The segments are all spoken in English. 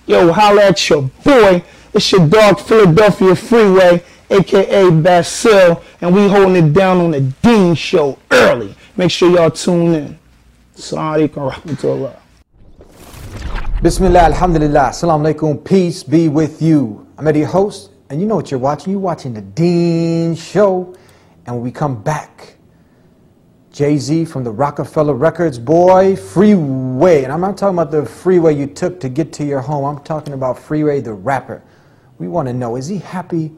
Yo, holla at your boy. It's your dog Philadelphia Freeway, aka Basil, and we holding it down on the Dean Show early. Make sure y'all tune in. Assalamu alaikum wa rahmatullah. Bismillah, alhamdulillah, assalamu alaikum, peace be with you. I'm Eddie, your host, and you know what you're watching. You're watching the Dean Show. And when we come back, Jay-Z from the Rockefeller Records, boy, Freeway. And I'm not talking about the freeway you took to get to your home. I'm talking about Freeway the rapper. We want to know, is he happy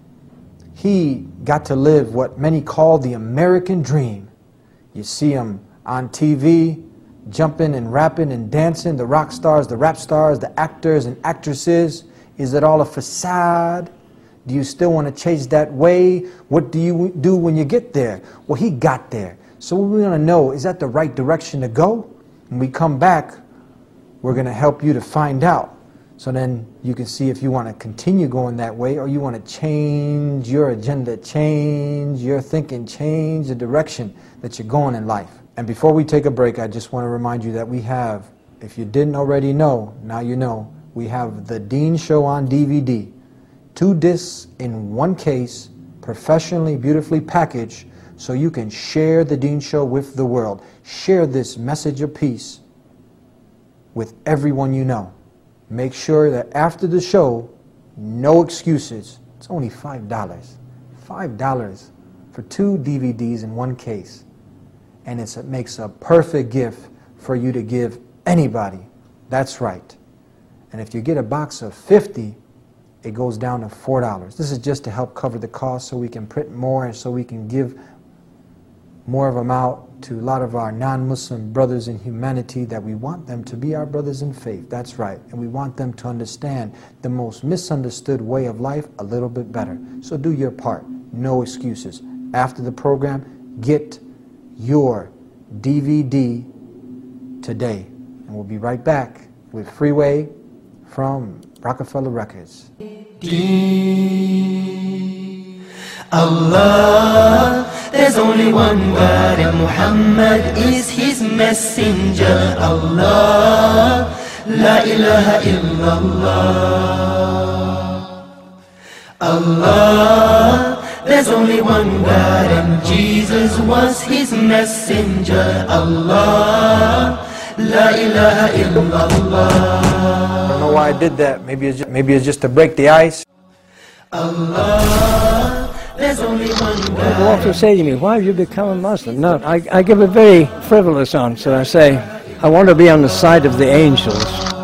he got to live what many call the American dream? You see him on TV, jumping and rapping and dancing, the rock stars, the rap stars, the actors and actresses. Is it all a facade? Do you still want to chase that way? What do you do when you get there? Well, he got there. So we want to know, is that the right direction to go? When we come back, we're going to help you to find out. So then you can see if you want to continue going that way or you want to change your agenda, change your thinking, change the direction that you're going in life. And before we take a break, I just want to remind you that we have, if you didn't already know, now you know, we have The Dean Show on DVD. 2 discs in 1 case, professionally, beautifully packaged, so you can share The Dean Show with the world. Share this message of peace with everyone you know. Make sure that after the show, no excuses. It's only $5. $5 for 2 DVDs in 1 case. And it makes a perfect gift for you to give anybody. That's right. And if you get a box of 50, it goes down to $4. This is just to help cover the cost so we can print more and so we can give more of them out to a lot of our non-Muslim brothers in humanity that we want them to be our brothers in faith. That's right. And we want them to understand the most misunderstood way of life a little bit better. So do your part. No excuses. After the program, get your DVD today. And we'll be right back with Freeway from Rockefeller Records. Allah, there's only one God and Muhammad is his messenger. Allah, la ilaha illallah. Allah, there's only one God and Jesus was his messenger. Allah, la ilaha illallah. I don't know why I did that. Maybe it's just to break the ice. Allah, there's only one God. People often say to me, why have you become a Muslim? No, I give a very frivolous answer. I say, I want to be on the side of the angels.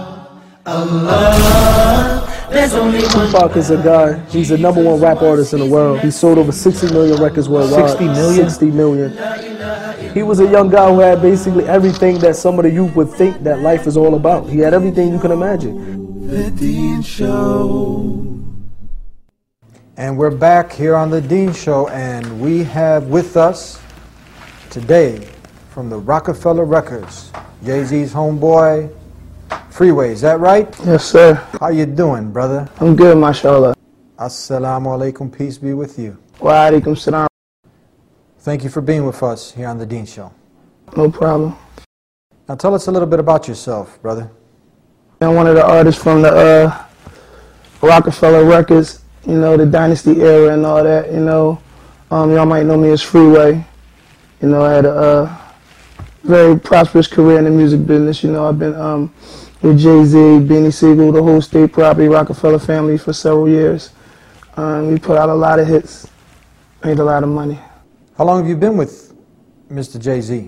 Allah, there's only one. Tupac is a guy, he's the #1 rap artist in the world. He sold over 60 million records worldwide. 60 million? 60 million. He was a young guy who had basically everything that some of the youth would think that life is all about. He had everything you can imagine. The Dean Show. And we're back here on The Dean Show, and we have with us today from the Rockefeller Records, Jay-Z's homeboy, Freeway. Is that right? Yes, sir. How you doing, brother? I'm good, mashallah. Assalamu alaikum, peace be with you. Wa alaikum salam. Thank you for being with us here on The Dean Show. No problem. Now tell us a little bit about yourself, brother. I'm one of the artists from the Rockefeller Records, you know, the Dynasty era and all that, you know. Y'all might know me as Freeway. You know, I had a very prosperous career in the music business. You know, I've been with Jay-Z, Beanie Sigel, the whole State Property, Rockefeller family for several years. We put out a lot of hits, made a lot of money. How long have you been with Mr. Jay-Z?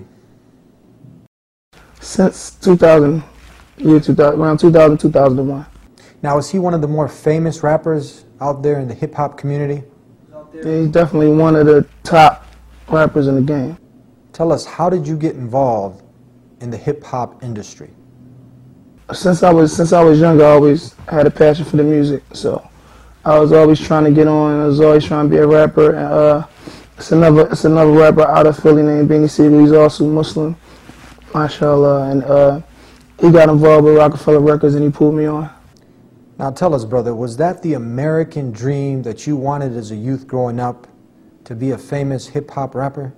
Since 2000, around 2000, 2001. Now, is he one of the more famous rappers out there in the hip-hop community? Yeah, he's definitely one of the top rappers in the game. Tell us, how did you get involved in the hip-hop industry? Since I was younger, I always had a passion for the music. So I was always trying to get on. I was always trying to be a rapper. And, it's another rapper out of Philly named Beanie Sigel. He's also Muslim, mashallah. And he got involved with Rockefeller Records and he pulled me on. Now tell us, brother, was that the American dream that you wanted as a youth growing up, to be a famous hip-hop rapper?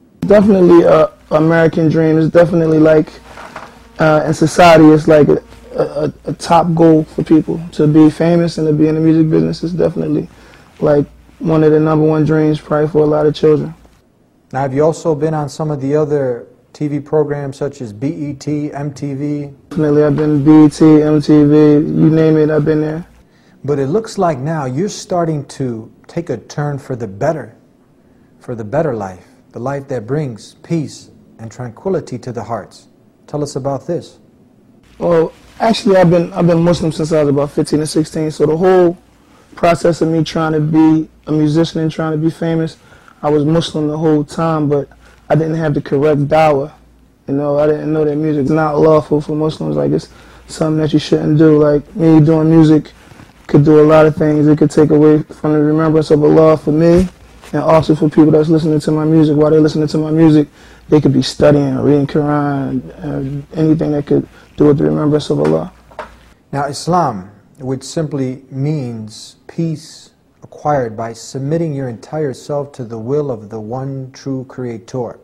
Definitely an American dream. It's definitely like, in society, it's like a top goal for people. To be famous and to be in the music business is definitely like one of the #1 dreams probably for a lot of children. Now, have you also been on some of the other TV programs such as BET, MTV? Definitely, I've been BET, MTV, you name it, I've been there. But it looks like now you're starting to take a turn for the better life, the life that brings peace and tranquility to the hearts. Tell us about this. Well, actually, I've been Muslim since I was about 15 or 16, so the whole process of me trying to be a musician and trying to be famous, I was Muslim the whole time, but I didn't have the correct dawah. You know, I didn't know that music's not lawful for Muslims. Like, it's something that you shouldn't do. Like, me doing music could do a lot of things. It could take away from the remembrance of Allah for me, and also for people that's listening to my music. While they're listening to my music, they could be studying, reading Quran, anything that could do with the remembrance of Allah. Now, Islam, which simply means peace acquired by submitting your entire self to the will of the one true Creator.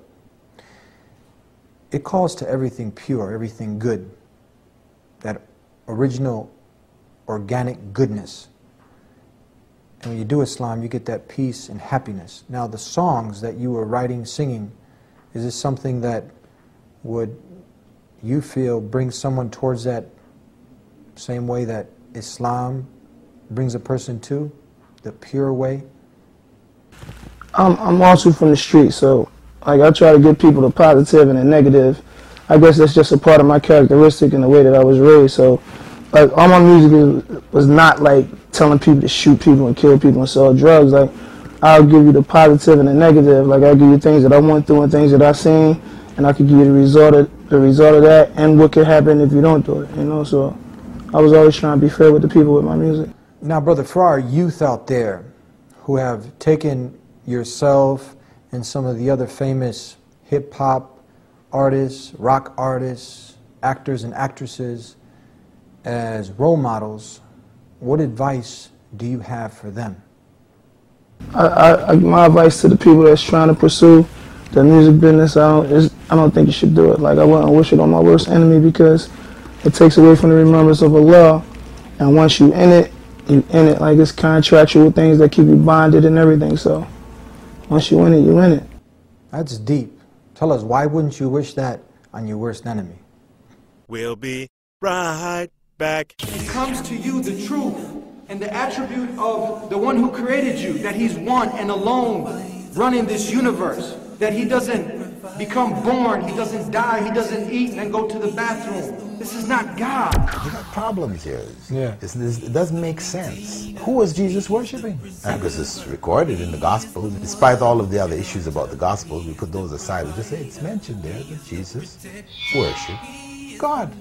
It calls to everything pure, everything good, that original organic goodness. And when you do Islam, you get that peace and happiness. Now, the songs that you were writing, singing, is this something that would you feel brings someone towards that same way that Islam brings a person to, the pure way? I'm also from the street, so like I try to give people the positive and the negative. I guess that's just a part of my characteristic and the way that I was raised. So like all my music was not like telling people to shoot people and kill people and sell drugs. Like I'll give you the positive and the negative. Like I'll give you things that I went through and things that I've seen, and I could give you the result of that and what could happen if you don't do it. You know, so I was always trying to be fair with the people with my music. Now, brother, for our youth out there who have taken yourself and some of the other famous hip-hop artists, rock artists, actors and actresses as role models, what advice do you have for them? My advice to the people that's trying to pursue the music business, I don't think you should do it. Like I wouldn't wish it on my worst enemy, because it takes away from the remembrance of Allah, and once you in it, you in it. Like it's contractual things that keep you bonded and everything. So once you in it, you in it. That's deep. Tell us, why wouldn't you wish that on your worst enemy? We'll be right back. It comes to you the truth and the attribute of the one who created you, that he's one and alone running this universe, that he doesn't become born, he doesn't die, he doesn't eat and then go to the bathroom. This is not God. You got problems here. Yeah. It doesn't make sense. Who was Jesus worshiping? Because it's recorded in the Gospels. Despite all of the other issues about the Gospels, we put those aside. We just say it's mentioned there that Jesus worshiped God.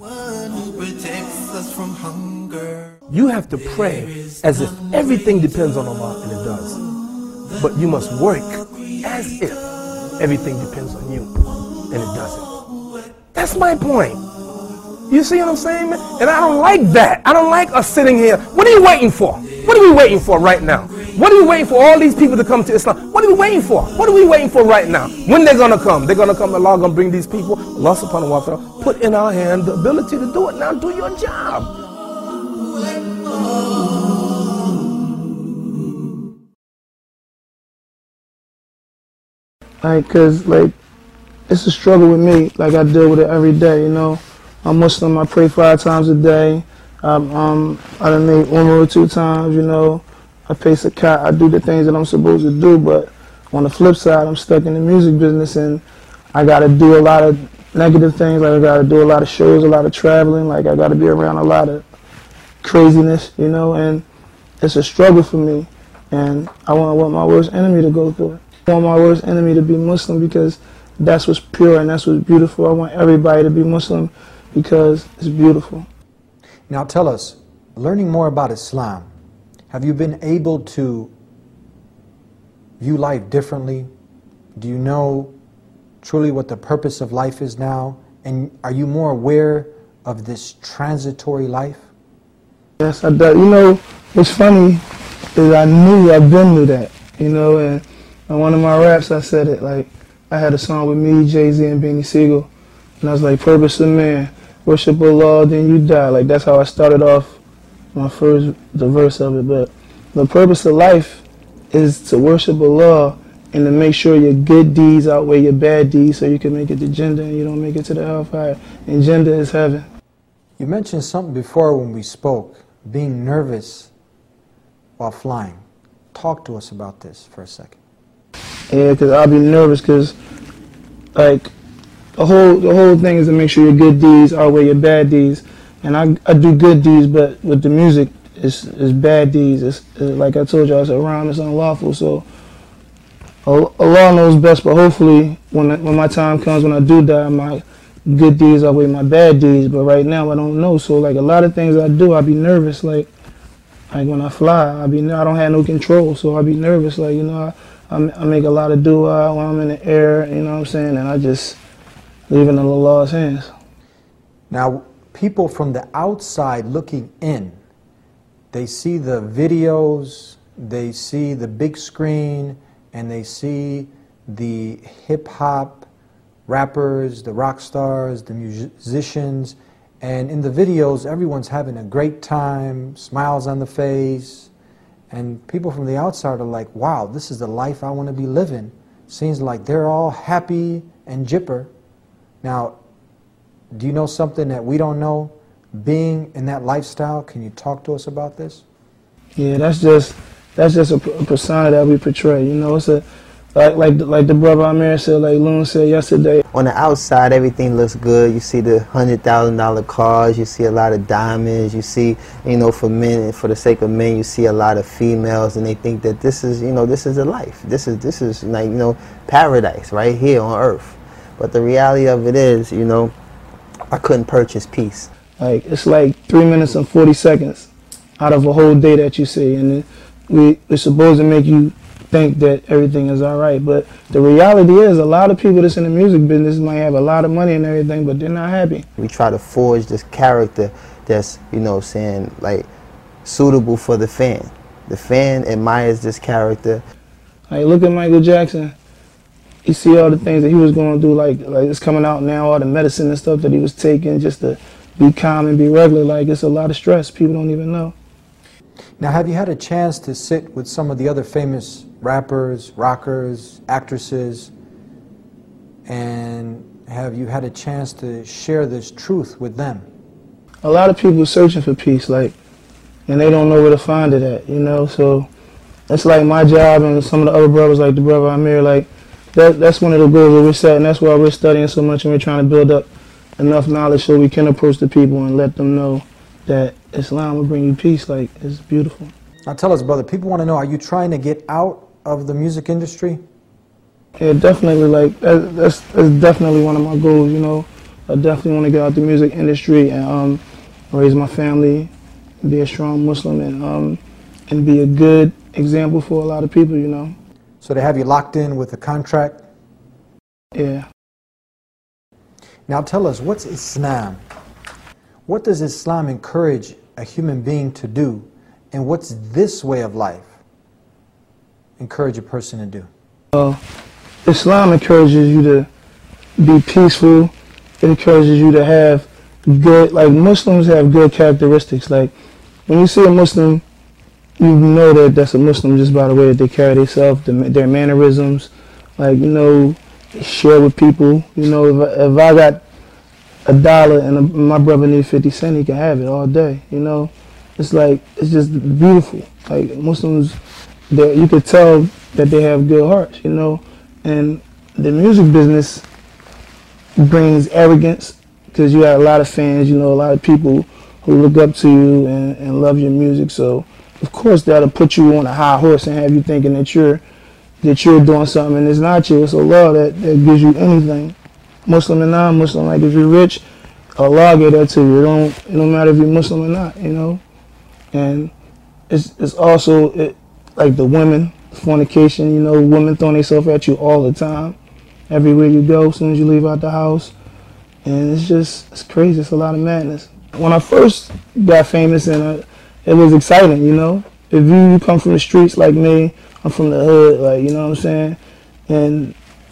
You have to pray as if everything depends on Allah, and it does. But you must work as if everything depends on you, and it doesn't. That's my point. You see what I'm saying, man? And I don't like that. I don't like us sitting here. What are you waiting for? What are we waiting for right now? What are we waiting for all these people to come to Islam? What are we waiting for? What are we waiting for right now? When they're going to come? They're going to come. Allah going to bring these people. Allah subhanahu wa ta'ala put in our hand the ability to do it. Now do your job. Like, cause like, it's a struggle with me. Like I deal with it every day, you know. I'm Muslim, I pray 5 times a day. I done made Umrah 2 times, you know. I pay zakat, I do the things that I'm supposed to do, but on the flip side, I'm stuck in the music business and I gotta do a lot of negative things. Like I gotta do a lot of shows, a lot of traveling, like I gotta be around a lot of craziness, you know, and it's a struggle for me. And I want my worst enemy to go through it. I want my worst enemy to be Muslim, because that's what's pure and that's what's beautiful. I want everybody to be Muslim because it's beautiful. Now tell us, learning more about Islam, have you been able to view life differently? Do you know truly what the purpose of life is now? And are you more aware of this transitory life? Yes, I do. You know, what's funny is I've been through that, you know, and on one of my raps I said it, like, I had a song with me, Jay-Z, and Beanie Siegel, and I was like, purpose of man, worship Allah, then you die. Like, that's how I started off the verse of it. But the purpose of life is to worship Allah and to make sure your good deeds outweigh your bad deeds so you can make it to Jannah and you don't make it to the hellfire. And Jannah is heaven. You mentioned something before when we spoke, being nervous while flying. Talk to us about this for a second. Yeah, because I'll be nervous because, like, the whole thing is to make sure your good deeds outweigh your bad deeds. And I do good deeds, but with the music, it's bad deeds. It's like I told you, it's around, it's unlawful. So Allah knows best, but hopefully when my time comes, when I do die, my good deeds outweigh my bad deeds. But right now I don't know. So like a lot of things I do, I'll be nervous. Like when I fly, I don't have no control, so I'll be nervous. Like, you know, I make a lot of dua when I'm in the air, you know what I'm saying, and I just leave it in Allah's hands. Now, people from the outside looking in, they see the videos, they see the big screen, and they see the hip-hop rappers, the rock stars, the musicians, and in the videos, everyone's having a great time, smiles on the face, and people from the outside are like, wow, this is the life I want to be living. Seems like they're all happy and jipper. Now, do you know something that we don't know? Being in that lifestyle, can you talk to us about this? Yeah, that's just a persona that we portray. You know, it's like the brother Amir said, like Loon said yesterday. On the outside, everything looks good. You see the $100,000 cars. You see a lot of diamonds. You see, you know, for men, for the sake of men, you see a lot of females, and they think that this is, you know, this is a life. This is like, you know, paradise right here on earth. But the reality of it is, you know, I couldn't purchase peace. Like, it's like 3 minutes and 40 seconds out of a whole day that you see, and we're supposed to make you think that everything is all right. But the reality is, a lot of people that's in the music business might have a lot of money and everything, but they're not happy. We try to forge this character that's, you know, saying, like, suitable for the fan. The fan admires this character. Like, look at Michael Jackson. You see all the things that he was going to do, like it's coming out now, all the medicine and stuff that he was taking just to be calm and be regular. Like, it's a lot of stress. People don't even know. Now, have you had a chance to sit with some of the other famous rappers, rockers, actresses, and have you had a chance to share this truth with them? A lot of people are searching for peace, like, and they don't know where to find it at, you know. So that's like my job and some of the other brothers, like the brother Amir, like, that's one of the goals that we're setting. That's why we're studying so much, and we're trying to build up enough knowledge so we can approach the people and let them know that Islam will bring you peace. Like, it's beautiful. Now tell us, brother, people want to know, are you trying to get out of the music industry? Yeah, definitely. Like, that's definitely one of my goals, you know. I definitely want to get out the music industry and raise my family, be a strong Muslim, and be a good example for a lot of people, you know. So they have you locked in with a contract? Yeah. Now tell us, what's Islam? What does Islam encourage a human being to do? And what's this way of life encourage a person to do? Islam encourages you to be peaceful. It encourages you to have good, like, Muslims have good characteristics. Like, when you see a Muslim, you know that that's a Muslim just by the way that they carry themselves, their mannerisms. Like, you know, share with people. You know, if I got $1 and my brother needs 50 cents, he can have it all day. You know, it's like, it's just beautiful. Like, Muslims, you could tell that they have good hearts. You know, and the music business brings arrogance because you have a lot of fans. You know, a lot of people who look up to you and love your music. So of course that'll put you on a high horse and have you thinking that you're doing something, and it's not you. It's Allah that gives you anything, Muslim and non-Muslim. Like, if you're rich, Allah gave that to you. It don't matter if you're Muslim or not, you know. And it's also like the women, fornication. You know, women throwing themselves at you all the time, everywhere you go, as soon as you leave out the house, and it's crazy. It's a lot of madness. When I first got famous, and it was exciting, you know. If you come from the streets like me, I'm from the hood, like, you know what I'm saying? And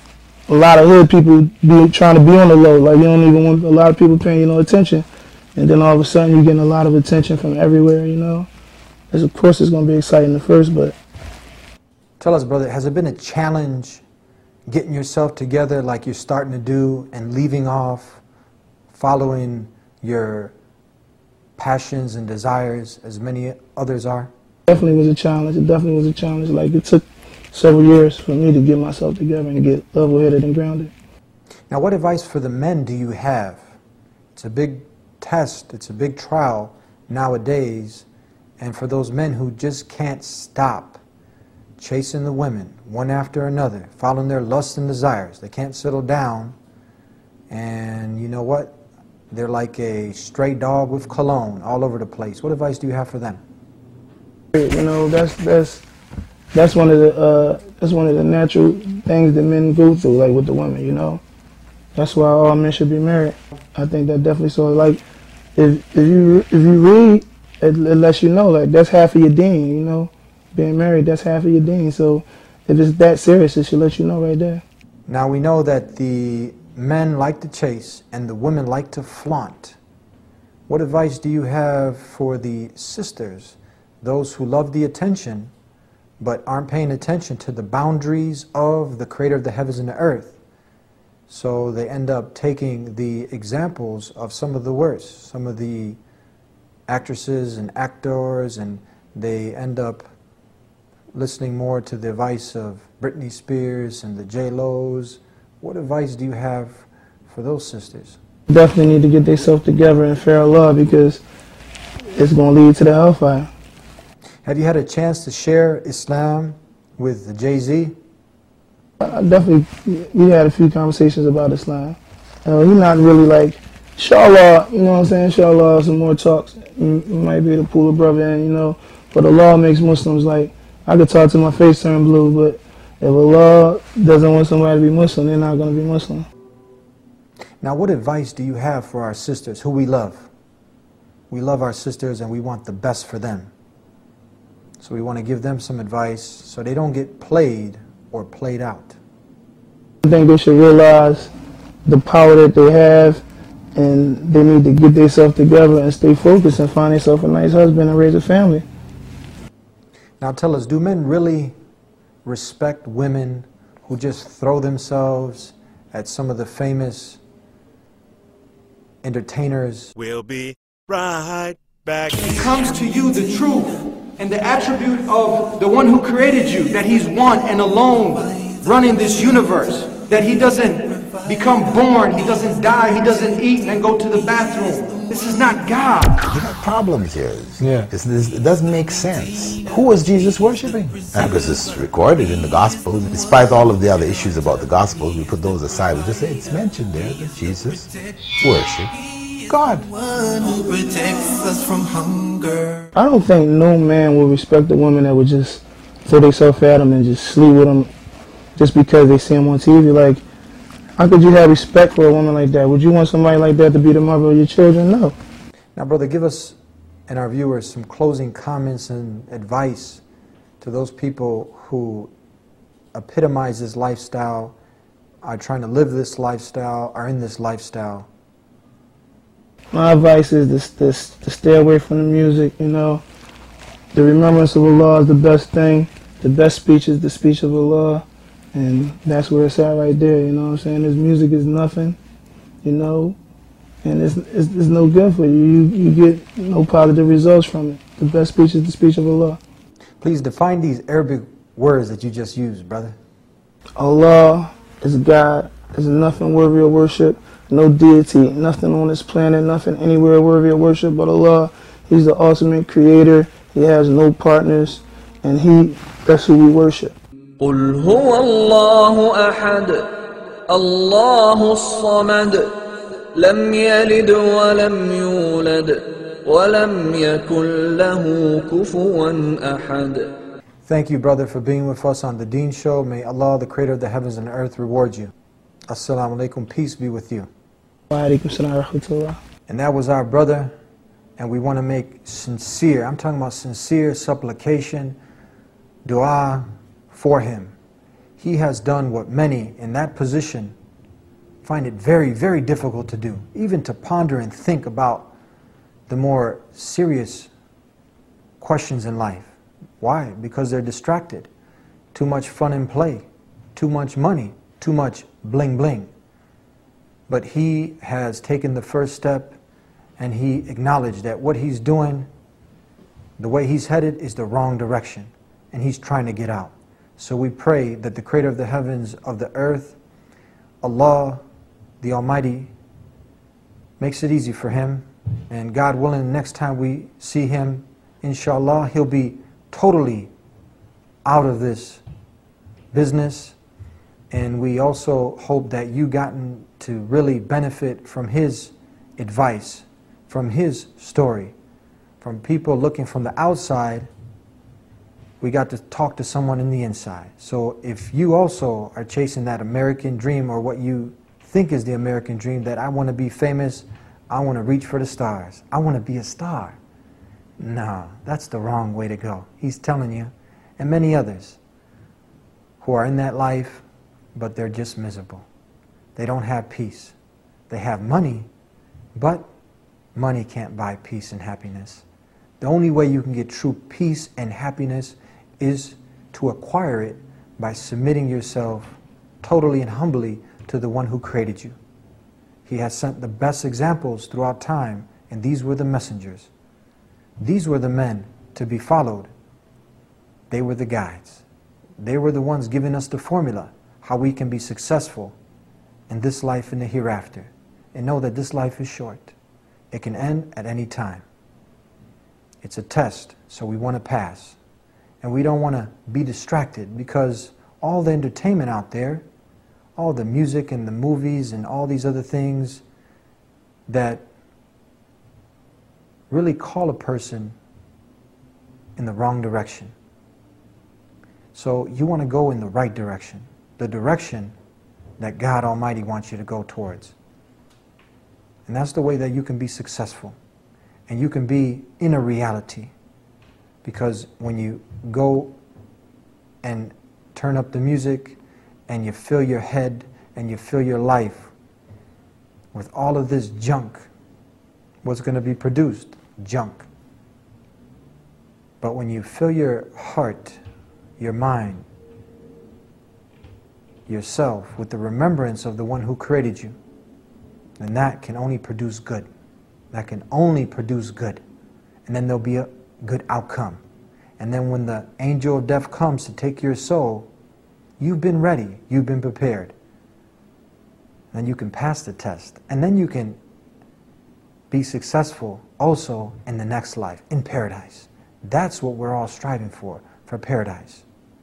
a lot of hood people be trying to be on the low. Like, you don't even want a lot of people paying you no attention. And then all of a sudden you're getting a lot of attention from everywhere, you know. Of course it's going to be exciting at first, but... Tell us, brother, has it been a challenge getting yourself together like you're starting to do and leaving off, following your passions and desires as many others are? Definitely was a challenge. It definitely was a challenge. Like, it took several years for me to get myself together and get level-headed and grounded. Now, what advice for the men do you have? It's a big test, it's a big trial nowadays, and for those men who just can't stop chasing the women one after another, following their lusts and desires. They can't settle down, and you know what? They're like a stray dog with cologne all over the place. What advice do you have for them? You know, that's one of the natural things that men go through, like with the women. You know, that's why all men should be married. I think that definitely so. Like, if you read, it lets you know, like, that's half of your deen. You know, being married, that's half of your deen. So if it's that serious, it should let you know right there. Now we know that the men like to chase and the women like to flaunt. What advice do you have for the sisters, those who love the attention but aren't paying attention to the boundaries of the creator of the heavens and the earth? So they end up taking the examples of some of the worst, some of the actresses and actors, and they end up listening more to the advice of Britney Spears and the J-Lo's. What advice do you have for those sisters? Definitely need to get themselves together in fair law, because it's going to lead to the hellfire. Have you had a chance to share Islam with Jay-Z? We had a few conversations about Islam. He's not really like, inshallah, you know what I'm saying? Inshallah, some more talks. You might be able to pull a brother in, you know. But Allah makes Muslims, like, I could talk to my face turn blue, but if Allah doesn't want somebody to be Muslim, they're not going to be Muslim. Now, what advice do you have for our sisters who we love? We love our sisters and we want the best for them. So we want to give them some advice so they don't get played or played out. I think they should realize the power that they have, and they need to get themselves together and stay focused and find themselves a nice husband and raise a family. Now tell us, do men really respect women who just throw themselves at some of the famous entertainers? We'll be right back. Comes to you the truth and the attribute of the one who created you, that he's one and alone running this universe, that he doesn't become born, he doesn't die, he doesn't eat and then go to the bathroom. This is not God. You got problems here. Yeah. It doesn't make sense. Who was Jesus worshiping? Because it's recorded in the Gospels. Despite all of the other issues about the Gospels, we put those aside. We just say it's mentioned there that Jesus worshiped God. One who protects us from hunger. I don't think no man will respect a woman that would just throw themselves at him and just sleep with him just because they see him on TV. Like, how could you have respect for a woman like that? Would you want somebody like that to be the mother of your children? No. Now, brother, give us and our viewers some closing comments and advice to those people who epitomize this lifestyle, are trying to live this lifestyle, are in this lifestyle. My advice is to stay away from the music, you know. The remembrance of Allah is the best thing. The best speech is the speech of Allah. And that's where it's at right there, you know what I'm saying? This music is nothing, you know, and it's no good for you. You get no positive results from it. The best speech is the speech of Allah. Please define these Arabic words that you just used, brother. Allah is God. There's nothing worthy of worship, no deity, nothing on this planet, nothing anywhere worthy of worship but Allah. He's the ultimate creator. He has no partners, and that's who we worship. قل هو الله أحد الله الصمد لم يلد ولم يولد ولم يكن له كفوا أحد. Thank you, brother, for being with us on the Deen Show. May Allah, the creator of the heavens and earth, reward you. Assalamu alaikum. Peace be with you. Wa alaikum salam wa rahmatullah. And that was our brother, and we want to make sincere, I'm talking about sincere supplication, dua, for him. he has done what many in that position find it very, very difficult to do, even to ponder and think about the more serious questions in life. Why? Because they're distracted. Too much fun and play, too much money, too much bling bling. But he has taken the first step, and he acknowledged that what he's doing, the way he's headed, is the wrong direction, and he's trying to get out. So we pray that the Creator of the heavens, of the earth, Allah, the Almighty, makes it easy for him, and God willing, the next time we see him, inshallah, he'll be totally out of this business. And we also hope that you gotten to really benefit from his advice, from his story. From people looking from the outside, we got to talk to someone in the inside. So if you also are chasing that American dream, or what you think is the American dream, that I want to be famous, I want to reach for the stars, I want to be a star. No, that's the wrong way to go. He's telling you, and many others who are in that life, but they're just miserable. They don't have peace. They have money, but money can't buy peace and happiness. The only way you can get true peace and happiness is to acquire it by submitting yourself totally and humbly to the one who created you. He has sent the best examples throughout time, and these were the messengers. These were the men to be followed. They were the guides. They were the ones giving us the formula, how we can be successful in this life and the hereafter. And know that this life is short. It can end at any time. It's a test, so we want to pass. And we don't want to be distracted, because all the entertainment out there, all the music and the movies and all these other things that really call a person in the wrong direction. So you want to go in the right direction, the direction that God Almighty wants you to go towards. And that's the way that you can be successful. And you can be in a reality. Because when you go and turn up the music, and you fill your head and you fill your life with all of this junk, what's going to be produced? Junk. But when you fill your heart, your mind, yourself with the remembrance of the one who created you, then that can only produce good. That can only produce good. And then there'll be a good outcome. And then when the angel of death comes to take your soul, you've been ready, you've been prepared. Then you can pass the test. And then you can be successful also in the next life, in paradise. That's what we're all striving for paradise.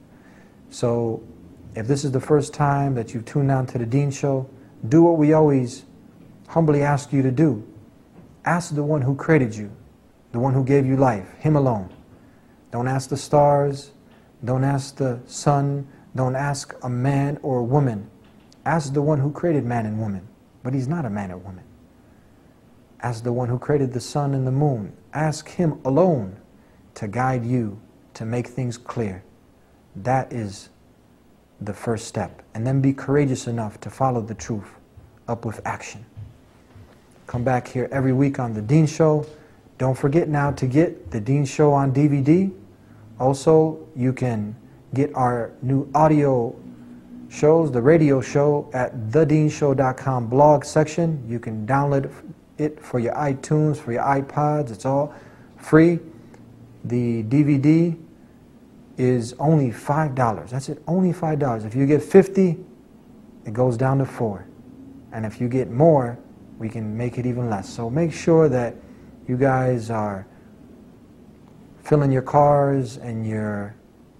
So if this is the first time that you've tuned on to the Deen Show, do what we always humbly ask you to do. Ask the one who created you, the one who gave you life, him alone. Don't ask the stars, don't ask the sun, don't ask a man or a woman. Ask the one who created man and woman, but he's not a man or woman. Ask the one who created the sun and the moon. Ask him alone to guide you, to make things clear. That is the first step. And then be courageous enough to follow the truth up with action. Come back here every week on The Deen Show. Don't forget now to get The Deen Show on DVD. Also, you can get our new audio shows, the radio show, at thedeenshow.com blog section. You can download it for your iTunes, for your iPods. It's all free. The DVD is only $5. That's it, only $5. If you get 50, it goes down to $4. And if you get more, we can make it even less. So make sure that you guys are filling your cars and your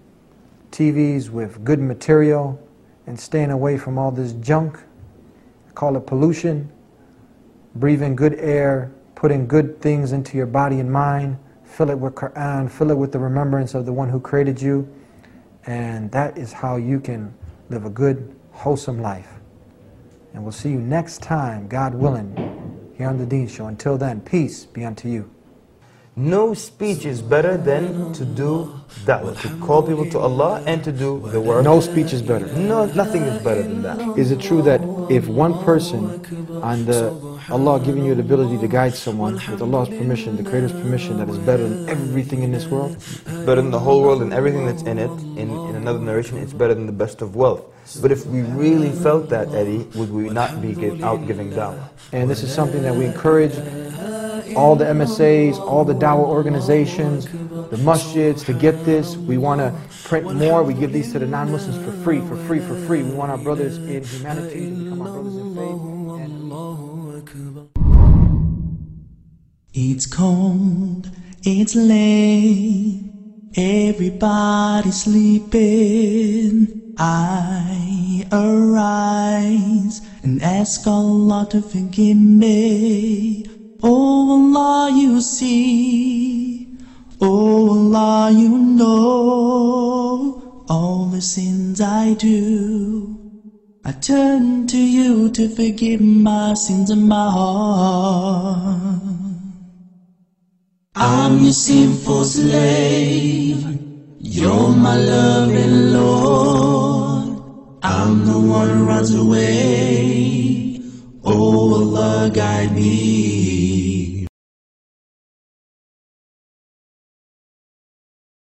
TVs with good material and staying away from all this junk. Call it pollution. Breathe in good air, put in good things into your body and mind. Fill it with Quran, fill it with the remembrance of the one who created you. And that is how you can live a good, wholesome life. And we'll see you next time, God willing, here on The Deen Show. Until then, peace be unto you. No speech is better than to do da'wah, to call people to Allah and to do the work. No speech is better. No, nothing is better than that. Is it true that if one person, and Allah giving you the ability to guide someone with Allah's permission, the Creator's permission, that is better than everything in this world? Better than the whole world and everything that's in it. In another narration, it's better than the best of wealth. But if we really felt that, Eddie, would we not be out giving da'wah? And this is something that we encourage all the MSAs, all the da'wah organizations, the masjids to get this. We want to print more. We give these to the non-Muslims for free. We want our brothers in humanity to become our brothers in faith. It's cold, it's late, everybody's sleeping. I arise and ask Allah to forgive me. Oh Allah, you see, oh Allah, you know all the sins I do. I turn to you to forgive my sins in my heart. I'm your sinful slave, you're my loving Lord. I'm the one who runs away. Oh Allah, guide me.